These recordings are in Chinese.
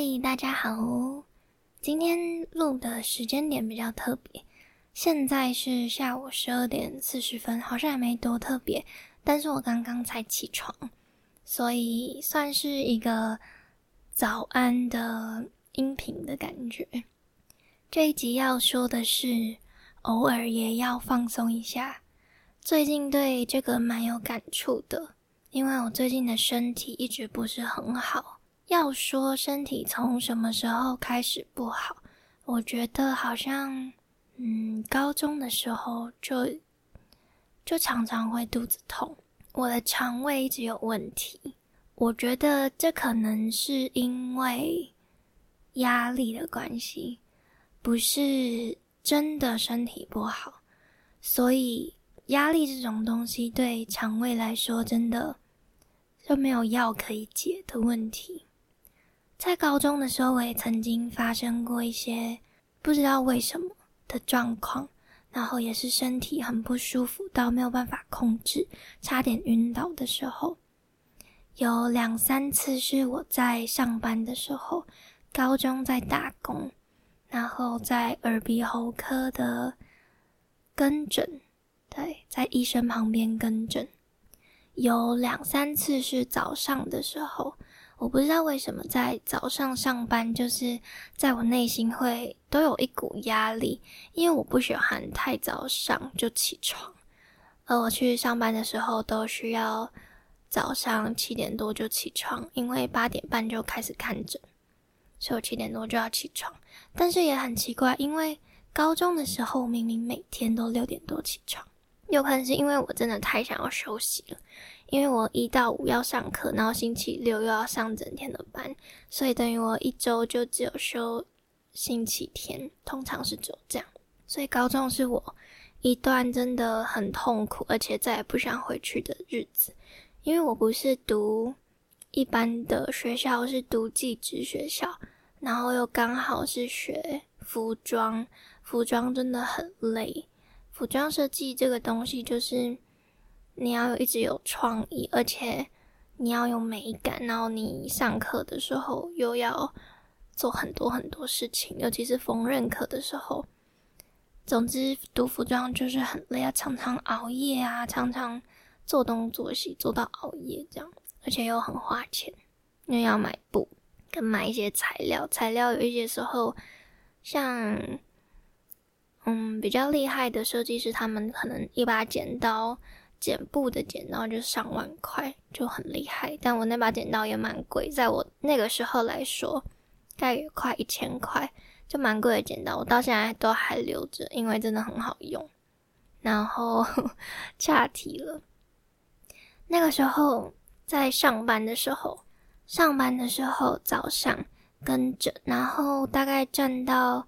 大家好，今天录的时间点比较特别，现在是下午12点40分，好像还没多特别，但是我刚刚才起床，所以算是一个早安的音频的感觉。这一集要说的是，偶尔也要放松一下。最近对这个蛮有感触的，因为我最近的身体一直不是很好。要说身体从什么时候开始不好，我觉得好像高中的时候就常常会肚子痛，我的肠胃一直有问题。我觉得这可能是因为压力的关系，不是真的身体不好，所以压力这种东西对肠胃来说真的就没有药可以解的问题。在高中的时候，我也曾经发生过一些不知道为什么的状况，然后也是身体很不舒服到没有办法控制，差点晕倒的时候。有2-3次是我在上班的时候，高中在打工，然后在耳鼻喉科的跟诊，对，在医生旁边跟诊。有2-3次是早上的时候，我不知道为什么在早上上班，就是在我内心会都有一股压力，因为我不喜欢太早上就起床，而我去上班的时候都需要早上7点多就起床，因为8点半就开始看诊，所以我7点多就要起床。但是也很奇怪，因为高中的时候明明每天都6点多起床，有可能是因为我真的太想要休息了，因为我1到5要上课，然后星期6又要上整天的班，所以等于我1周就只有休星期天，通常是只有这样。所以高中是我一段真的很痛苦，而且再也不想回去的日子。因为我不是读一般的学校，我是读技职学校，然后又刚好是学服装，服装真的很累。服装设计这个东西就是你要一直有创意，而且你要有美感，然后你上课的时候又要做很多很多事情，尤其是缝纫课的时候。总之读服装就是很累啊，常常熬夜啊，常常做东做西做到熬夜这样，而且又很花钱，因为要买布跟买一些材料有一些时候像比较厉害的设计师，他们可能一把剪刀剪布的剪刀就上万块，就很厉害。但我那把剪刀也蛮贵，在我那个时候来说大概也快1000块，就蛮贵的剪刀，我到现在都还留着，因为真的很好用。然后岔题了，那个时候在上班的时候早上跟着，然后大概站到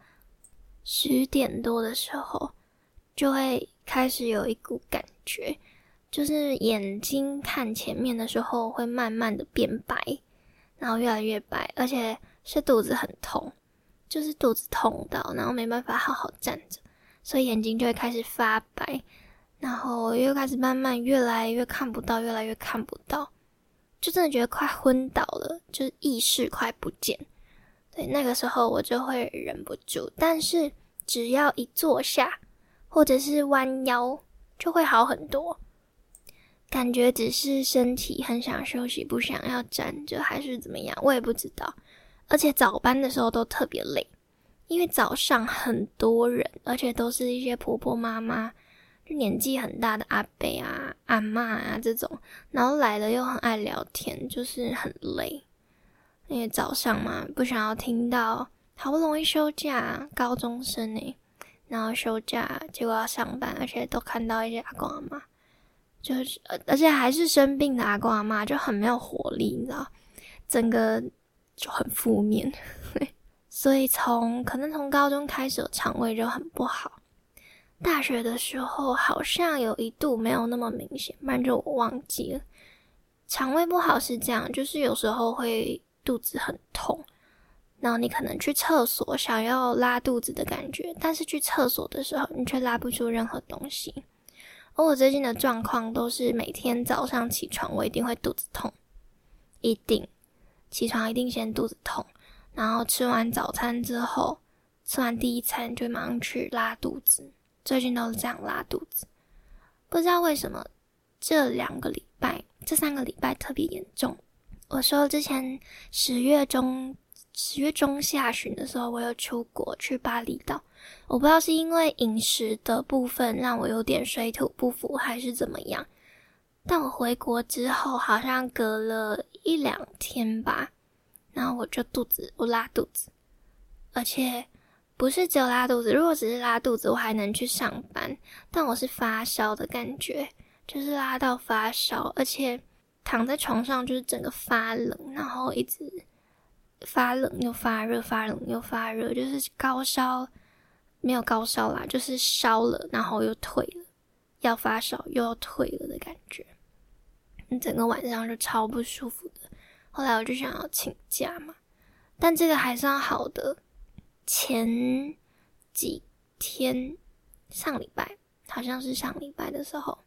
10点多的时候，就会开始有一股感觉，就是眼睛看前面的时候会慢慢的变白，然后越来越白，而且是肚子很痛，就是肚子痛到然后没办法好好站着，所以眼睛就会开始发白，然后又开始慢慢越来越看不到，就真的觉得快昏倒了，就是意识快不见。对，那个时候我就会忍不住，但是只要一坐下或者是弯腰就会好很多，感觉只是身体很想休息，不想要站着还是怎么样，我也不知道。而且早班的时候都特别累，因为早上很多人，而且都是一些婆婆妈妈，就年纪很大的阿伯啊阿嬷啊这种，然后来了又很爱聊天，就是很累。因为早上嘛，不想要听到好不容易休假，高中生然后休假结果要上班，而且都看到一些阿公阿嬷，就是而且还是生病的阿公阿嬷，就很没有活力，你知道，整个就很负面。所以可能从高中开始我肠胃就很不好，大学的时候好像有一度没有那么明显，不然就我忘记了。肠胃不好是这样，就是有时候会肚子很痛，然后你可能去厕所想要拉肚子的感觉，但是去厕所的时候你却拉不出任何东西。而我最近的状况都是每天早上起床我一定会肚子痛，一定起床一定先肚子痛， 然后吃完早餐之后，吃完第一餐就马上去拉肚子，最近都是这样拉肚子。不知道为什么这3个礼拜特别严重。我说之前10月中下旬的时候，我有出国去巴厘岛，我不知道是因为饮食的部分让我有点水土不服还是怎么样，但我回国之后好像隔了1-2天吧，然后我拉肚子，而且不是只有拉肚子，如果只是拉肚子我还能去上班，但我是发烧的感觉，就是拉到发烧，而且躺在床上就是整个发冷，然后一直发冷又发热，发冷又发热，就是高烧，没有高烧啦，就是烧了然后又退了，要发烧又要退了的感觉，整个晚上就超不舒服的。后来我就想要请假嘛，但这个还算好的，前几天上礼拜好像是上礼拜的时候，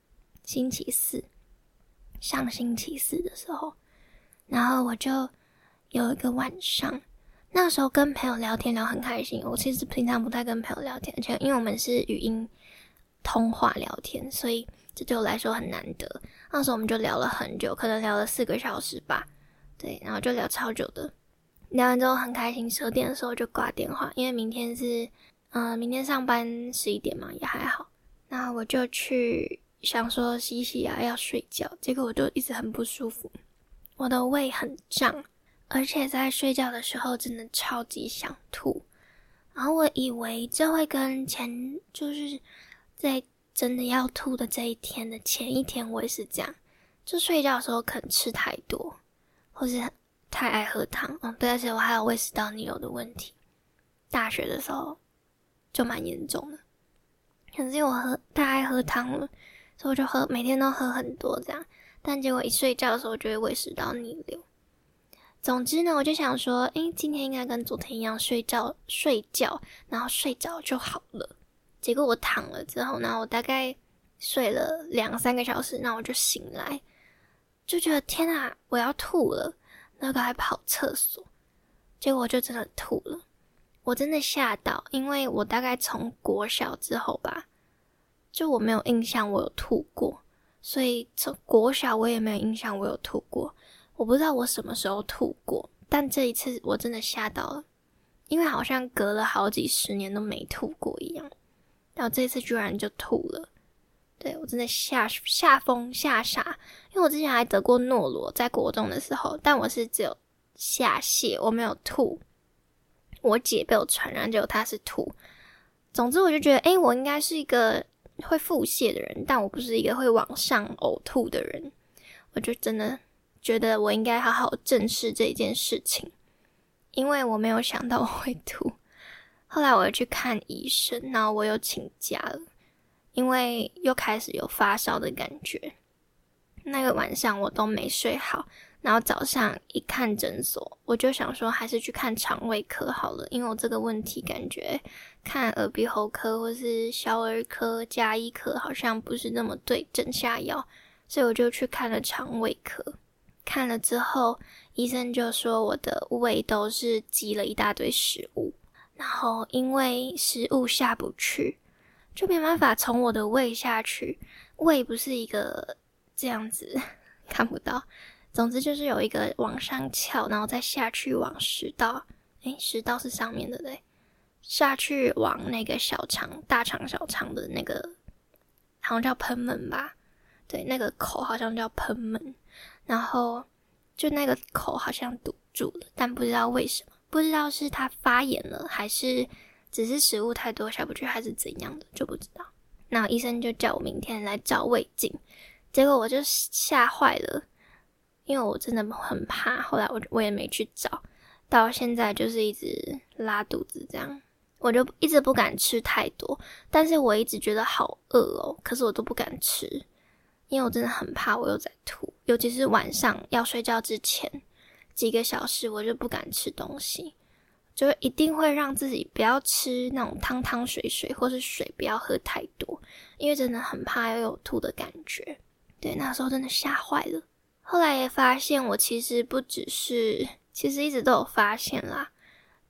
上星期四的时候，然后我就有一个晚上，那个时候跟朋友聊天聊很开心，我其实平常不太跟朋友聊天，而且因为我们是语音通话聊天，所以这对我来说很难得。那时候我们就聊了很久，可能聊了4个小时吧，对，然后就聊超久的。聊完之后很开心，10点的时候就挂电话，因为明天上班11点嘛，也还好。然后我就去想说洗洗啊要睡觉，结果我就一直很不舒服，我的胃很胀，而且在睡觉的时候真的超级想吐。然后我以为这会跟就是在真的要吐的这一天的前一天我也是这样，就睡觉的时候可能吃太多，或是太爱喝汤。对，而且我还有胃食道逆流的问题，大学的时候就蛮严重的。可是因为我太爱喝汤了，所以我就每天都喝很多这样，但结果一睡觉的时候就会胃食道逆流。总之呢，我就想说今天应该跟昨天一样睡觉，然后睡着就好了。结果我躺了之后，然后我大概睡了2-3个小时，然后我就醒来，就觉得天啊，我要吐了，然后赶快跑厕所，结果我就真的吐了。我真的吓到，因为我大概从国小之后吧，就我没有印象我有吐过，所以从国小我也没有印象我有吐过。我不知道我什么时候吐过，但这一次我真的吓到了，因为好像隔了好几10年都没吐过一样，然后这一次居然就吐了。对，我真的吓疯吓傻，因为我之前还得过诺罗，在国中的时候，但我是只有下泻，我没有吐。我姐被我传染，结果她是吐。总之我就觉得我应该是一个会腹泻的人，但我不是一个会往上呕吐的人。我就真的觉得我应该好好正视这件事情，因为我没有想到我会吐。后来我又去看医生，然后我又请假了，因为又开始有发烧的感觉。那个晚上我都没睡好，然后早上一看诊所，我就想说还是去看肠胃科好了，因为我这个问题感觉看耳鼻喉科或是小儿科、家医科好像不是那么对症下药，所以我就去看了肠胃科。看了之后，医生就说我的胃都是积了一大堆食物，然后因为食物下不去，就没办法从我的胃下去。胃不是一个这样子看不到，总之就是有一个往上翘，然后再下去往食道，食道是上面的对，下去往那个小肠、大肠、小肠的那个好像叫贲门吧，对，那个口好像叫贲门，然后就那个口好像堵住了，但不知道为什么，不知道是它发炎了，还是只是食物太多下不去，还是怎样的，就不知道。那医生就叫我明天来照胃镜，结果我就吓坏了，因为我真的很怕，后来我也没去找，到现在就是一直拉肚子这样，我就一直不敢吃太多，但是我一直觉得好饿哦，可是我都不敢吃，因为我真的很怕我又在吐，尤其是晚上要睡觉之前几个小时我就不敢吃东西，就一定会让自己不要吃那种汤汤水水，或是水不要喝太多，因为真的很怕又有吐的感觉。对，那时候真的吓坏了。后来也发现我其实不只是，其实一直都有发现啦，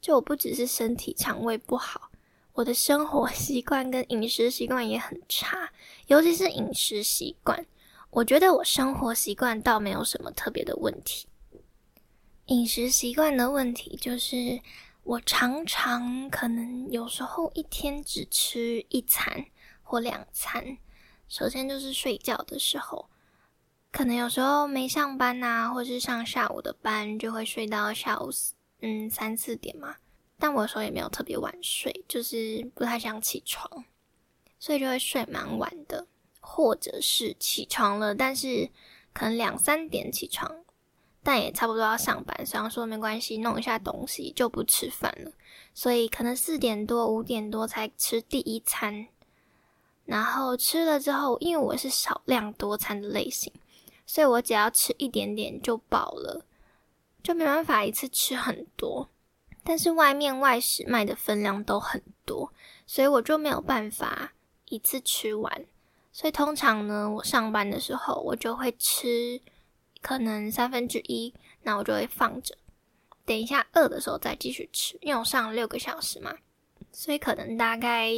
就我不只是身体肠胃不好，我的生活习惯跟饮食习惯也很差，尤其是饮食习惯。我觉得我生活习惯倒没有什么特别的问题，饮食习惯的问题就是我常常可能有时候一天只吃1餐或2餐。首先就是睡觉的时候，可能有时候没上班啊，或是上下午的班，就会睡到下午3、4点嘛。但我有时候也没有特别晚睡，就是不太想起床，所以就会睡蛮晚的。或者是起床了，但是可能2、3点起床，但也差不多要上班，想说没关系，弄一下东西就不吃饭了。所以可能4点多、5点多才吃第1餐。然后吃了之后，因为我是少量多餐的类型，所以我只要吃一点点就饱了，就没办法一次吃很多。但是外面外食卖的分量都很多，所以我就没有办法一次吃完。所以通常呢，我上班的时候我就会吃可能1/3，那我就会放着，等一下饿的时候再继续吃，因为我上了6个小时嘛，所以可能大概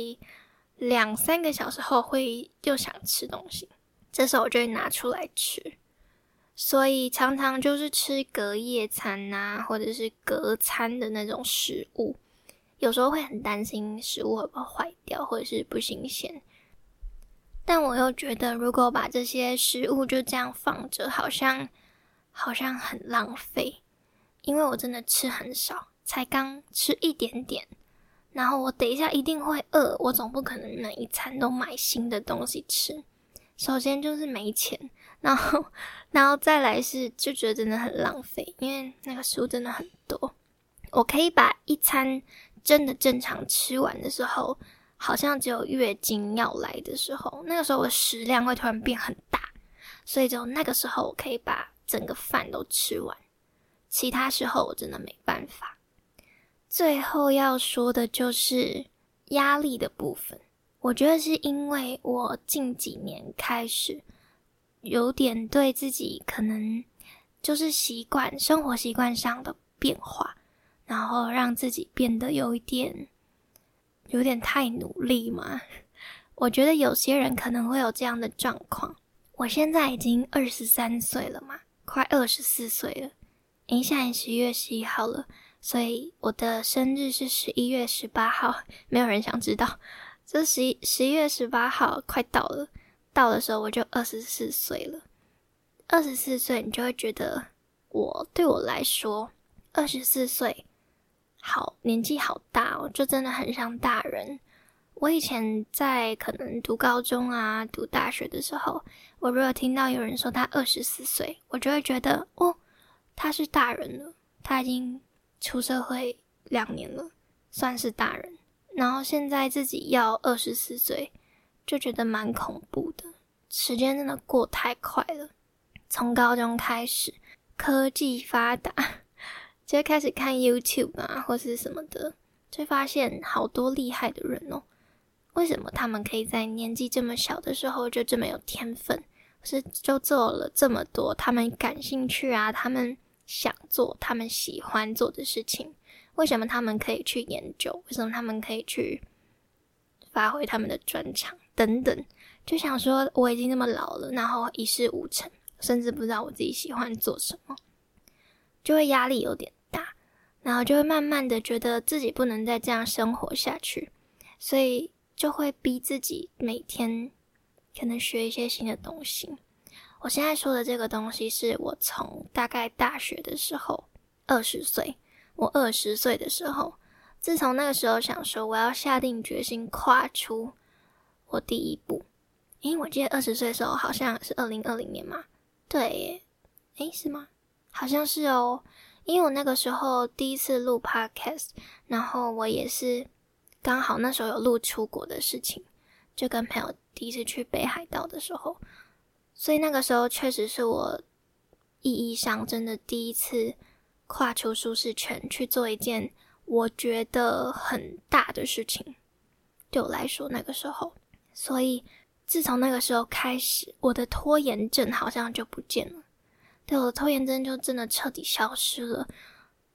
2、3个小时后会又想吃东西，这时候我就会拿出来吃。所以常常就是吃隔夜餐啊，或者是隔餐的那种食物，有时候会很担心食物会不会坏掉，或者是不新鲜。但我又觉得如果把这些食物就这样放着，好像很浪费，因为我真的吃很少，才刚吃一点点，然后我等一下一定会饿，我总不可能每一餐都买新的东西吃。首先就是没钱，然后再来是就觉得真的很浪费，因为那个食物真的很多。我可以把一餐真的正常吃完的时候，好像只有月经要来的时候，那个时候我食量会突然变很大，所以就那个时候我可以把整个饭都吃完，其他时候我真的没办法。最后要说的就是压力的部分，我觉得是因为我近几年开始有点对自己可能就是生活习惯上的变化，然后让自己变得有点太努力嘛。我觉得有些人可能会有这样的状况。我现在已经23岁了嘛，快24岁了。现在11月11号了，所以我的生日是11月18号，没有人想知道。这11月18号快到了，到的时候我就24岁了。24岁你就会觉得对我来说24岁年纪好大哦，就真的很像大人。我以前在可能读高中啊、读大学的时候，我如果听到有人说他24岁，我就会觉得他是大人了，他已经出社会2年了，算是大人。然后现在自己要24岁，就觉得蛮恐怖的。时间真的过太快了，从高中开始，科技发达，就会开始看 YouTube 啊，或是什么的，就会发现好多厉害的人哦。为什么他们可以在年纪这么小的时候就这么有天分，是就做了这么多他们感兴趣啊，他们想做、他们喜欢做的事情？为什么他们可以去研究？为什么他们可以去发挥他们的专长等等？就想说我已经那么老了，然后一事无成，甚至不知道我自己喜欢做什么，就会压力有点大，然后就会慢慢的觉得自己不能再这样生活下去，所以就会逼自己每天可能学一些新的东西。我现在说的这个东西是我从大概大学的时候20岁，我20岁的时候，自从那个时候想说我要下定决心跨出我第一步。我记得20岁的时候好像是2020年嘛，对耶，是吗？好像是哦，因为我那个时候第一次录 podcast， 然后我也是刚好那时候有录出国的事情，就跟朋友第一次去北海道的时候，所以那个时候确实是我意义上真的第一次跨出舒适圈去做一件我觉得很大的事情，对我来说那个时候。所以自从那个时候开始，我的拖延症好像就不见了。对，我的拖延症就真的彻底消失了。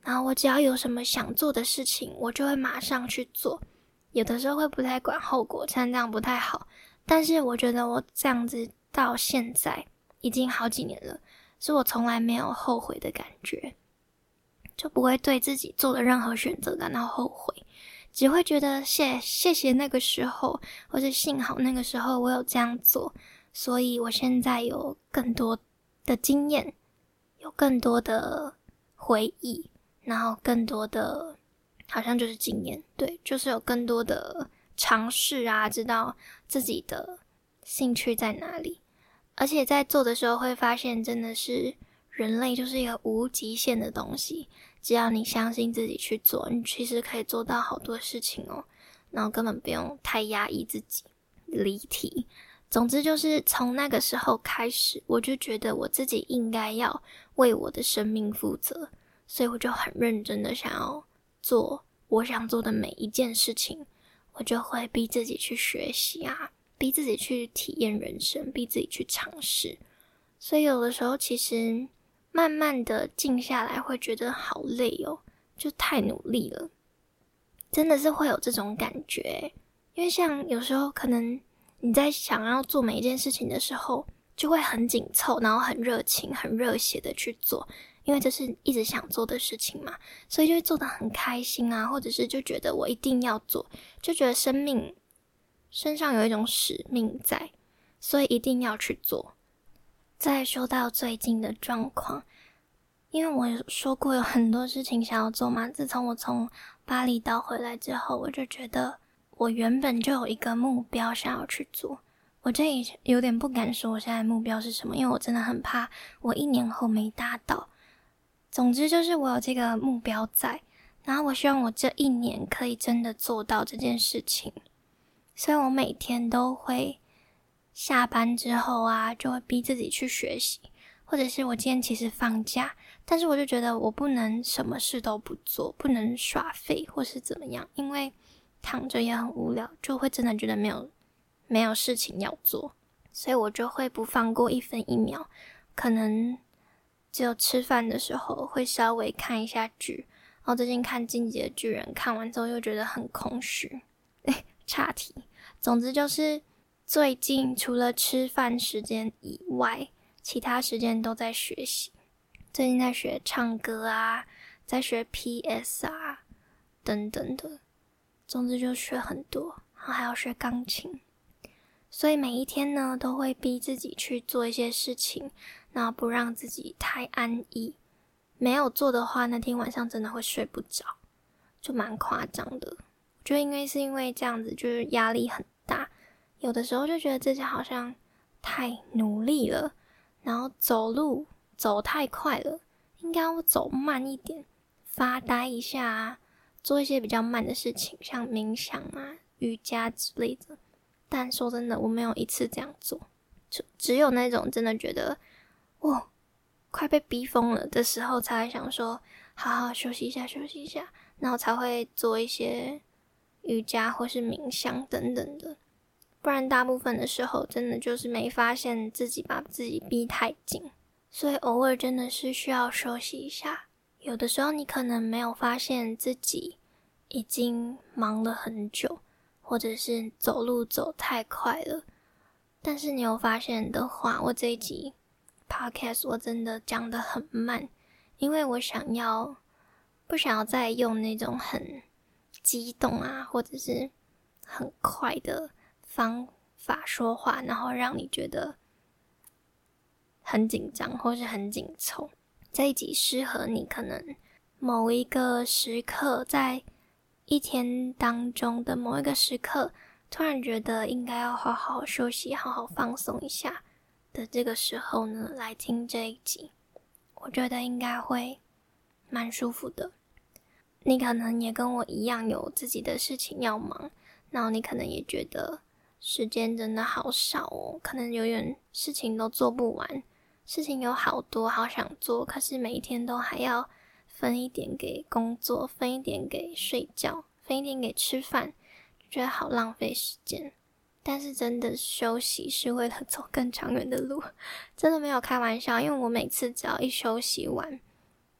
然后我只要有什么想做的事情，我就会马上去做。有的时候会不太管后果，虽然这样不太好，但是我觉得我这样子到现在已经好几年了，是我从来没有后悔的感觉，就不会对自己做的任何选择感到后悔，只会觉得谢谢那个时候，或者幸好那个时候我有这样做，所以我现在有更多的经验，有更多的回忆，然后更多的好像就是经验，对，就是有更多的尝试啊，知道自己的兴趣在哪里。而且在做的时候会发现，真的是人类就是一个无极限的东西，只要你相信自己去做，你其实可以做到好多事情哦，然后根本不用太压抑自己。离题，总之就是从那个时候开始，我就觉得我自己应该要为我的生命负责，所以我就很认真的想要做我想做的每一件事情，我就会逼自己去学习啊，逼自己去体验人生，逼自己去尝试。所以有的时候其实慢慢的静下来会觉得好累哦，就太努力了，真的是会有这种感觉。因为像有时候可能你在想要做每一件事情的时候，就会很紧凑，然后很热情很热血的去做，因为这是一直想做的事情嘛，所以就会做得很开心啊，或者是就觉得我一定要做，就觉得生命身上有一种使命在，所以一定要去做。再说到最近的状况，因为我有说过有很多事情想要做嘛，自从我从巴厘岛回来之后，我就觉得我原本就有一个目标想要去做。我这里有点不敢说我现在的目标是什么，因为我真的很怕我1年后没达到。总之就是我有这个目标在，然后我希望我这1年可以真的做到这件事情。所以我每天都会下班之后啊，就会逼自己去学习，或者是我今天其实放假，但是我就觉得我不能什么事都不做，不能耍废或是怎么样，因为躺着也很无聊，就会真的觉得没有事情要做，所以我就会不放过1分1秒，可能只有吃饭的时候会稍微看一下剧，然后最近看《进击的巨人》，看完之后又觉得很空虚。岔题，总之就是最近除了吃饭时间以外，其他时间都在学习。最近在学唱歌啊，在学 PS 啊等等的，总之就学很多，然后还要学钢琴。所以每一天呢，都会逼自己去做一些事情，然后不让自己太安逸。没有做的话，那天晚上真的会睡不着，就蛮夸张的。我觉得因为这样子就是压力很大，有的时候就觉得自己好像太努力了，然后走路走太快了，应该要走慢一点，发呆一下啊，做一些比较慢的事情，像冥想啊、瑜伽之类的。但说真的，我没有一次这样做，就只有那种真的觉得快被逼疯了的时候，才会想说好好休息一下，然后才会做一些瑜伽或是冥想等等的。不然大部分的时候真的就是没发现自己把自己逼太紧，所以偶尔真的是需要休息一下。有的时候你可能没有发现自己已经忙了很久，或者是走路走太快了，但是你有发现的话，我这一集 podcast 我真的讲得很慢，因为我不想要再用那种很激动啊，或者是很快的方法说话，然后让你觉得很紧张或是很紧凑。这一集适合你可能某一个时刻，在一天当中的某一个时刻，突然觉得应该要好好休息，好好放松一下的这个时候呢，来听这一集，我觉得应该会蛮舒服的。你可能也跟我一样有自己的事情要忙，然后你可能也觉得时间真的好少哦，可能有点事情都做不完，事情有好多好想做，可是每一天都还要分一点给工作，分一点给睡觉，分一点给吃饭，就觉得好浪费时间。但是真的休息是为了走更长远的路，真的没有开玩笑，因为我每次只要一休息完，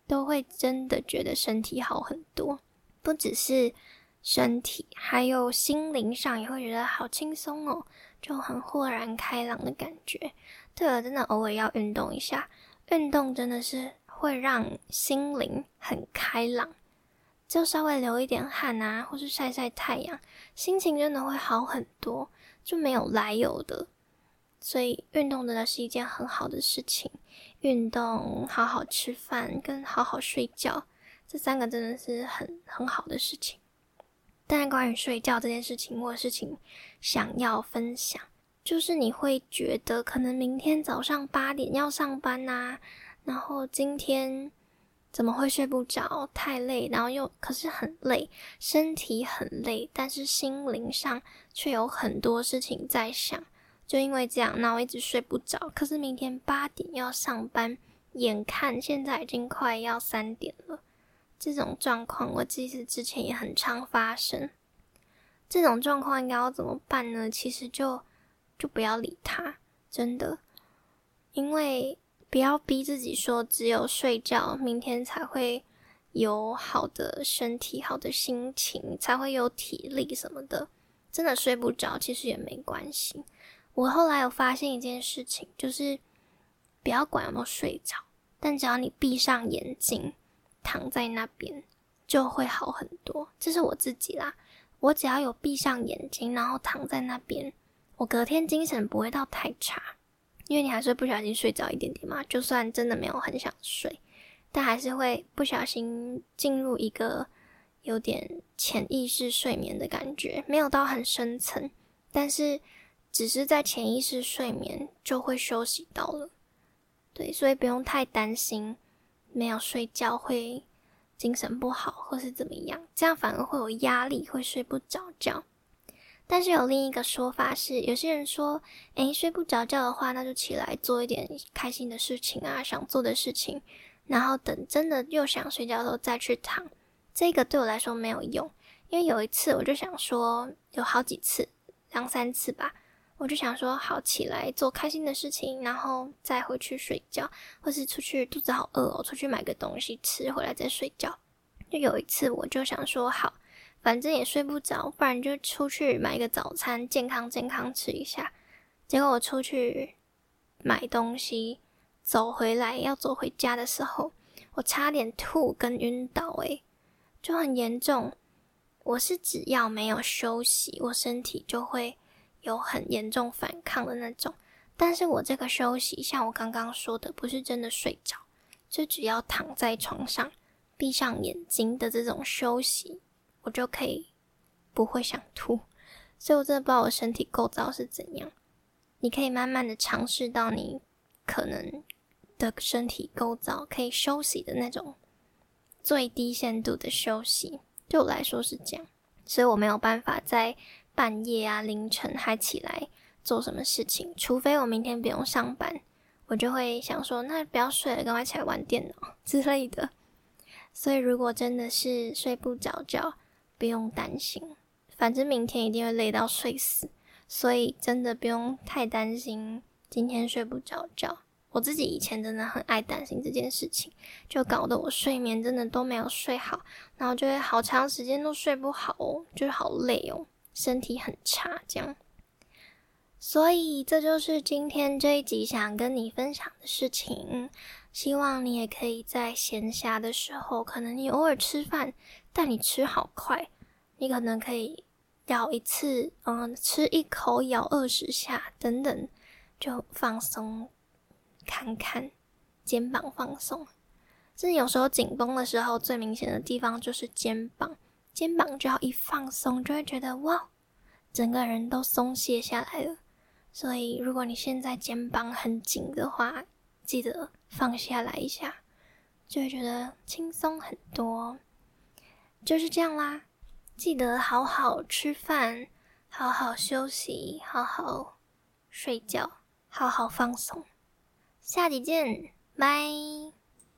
都会真的觉得身体好很多，不只是身体，还有心灵上也会觉得好轻松哦，就很豁然开朗的感觉。对了，真的偶尔要运动一下，运动真的是会让心灵很开朗，就稍微流一点汗啊，或是晒晒太阳，心情真的会好很多，就没有来由的。所以运动真的是一件很好的事情，运动、好好吃饭跟好好睡觉，这3个真的是很好的事情。但是关于睡觉这件事情，我有事情想要分享，就是你会觉得可能明天早上8点要上班啊，然后今天怎么会睡不着，太累，然后又可是很累，身体很累，但是心灵上却有很多事情在想，就因为这样，那我一直睡不着，可是明天8点要上班，眼看现在已经快要3点了，这种状况我其实之前也很常发生。这种状况应该要怎么办呢？其实就不要理它，真的，因为不要逼自己说只有睡觉明天才会有好的身体、好的心情，才会有体力什么的，真的睡不着其实也没关系。我后来有发现一件事情，就是不要管有没有睡着，但只要你闭上眼睛躺在那边就会好很多，这是我自己啦。我只要有闭上眼睛然后躺在那边，我隔天精神不会到太差，因为你还是会不小心睡着一点点嘛，就算真的没有很想睡，但还是会不小心进入一个有点潜意识睡眠的感觉，没有到很深层，但是只是在潜意识睡眠就会休息到了。对，所以不用太担心没有睡觉会精神不好或是怎么样，这样反而会有压力，会睡不着觉。但是有另一个说法是，有些人说睡不着觉的话，那就起来做一点开心的事情啊，想做的事情，然后等真的又想睡觉的时候再去躺。这个对我来说没有用，因为有一次我就想说，有好几次2、3次吧，我就想说好起来做开心的事情，然后再回去睡觉，或是出去肚子好饿哦，出去买个东西吃，回来再睡觉。就有一次我就想说好，反正也睡不着，不然就出去买个早餐，健康吃一下。结果我出去买东西，走回来要走回家的时候，我差点吐跟晕倒就很严重。我是只要没有休息，我身体就会有很严重反抗的那种。但是我这个休息，像我刚刚说的，不是真的睡着，就只要躺在床上闭上眼睛的这种休息，我就可以不会想吐。所以我真的不知道我身体构造是怎样，你可以慢慢的尝试到你可能的身体构造可以休息的那种最低限度的休息，对我来说是这样。所以我没有办法在半夜啊凌晨还起来做什么事情，除非我明天不用上班，我就会想说那不要睡了，赶快起来玩电脑之类的。所以如果真的是睡不着觉，不用担心，反正明天一定会累到睡死，所以真的不用太担心今天睡不着觉。我自己以前真的很爱担心这件事情，就搞得我睡眠真的都没有睡好，然后就会好长时间都睡不好就是好累身体很差这样。所以这就是今天这一集想跟你分享的事情，希望你也可以在闲暇的时候，可能你偶尔吃饭，但你吃好快，你可能可以咬一次吃一口咬20下等等，就放松看看，肩膀放松。真的有时候紧绷的时候，最明显的地方就是肩膀就要一放松，就会觉得哇，整个人都松懈下来了。所以如果你现在肩膀很紧的话，记得放下来一下，就会觉得轻松很多。就是这样啦，记得好好吃饭，好好休息，好好睡觉，好好放松。下集见，拜。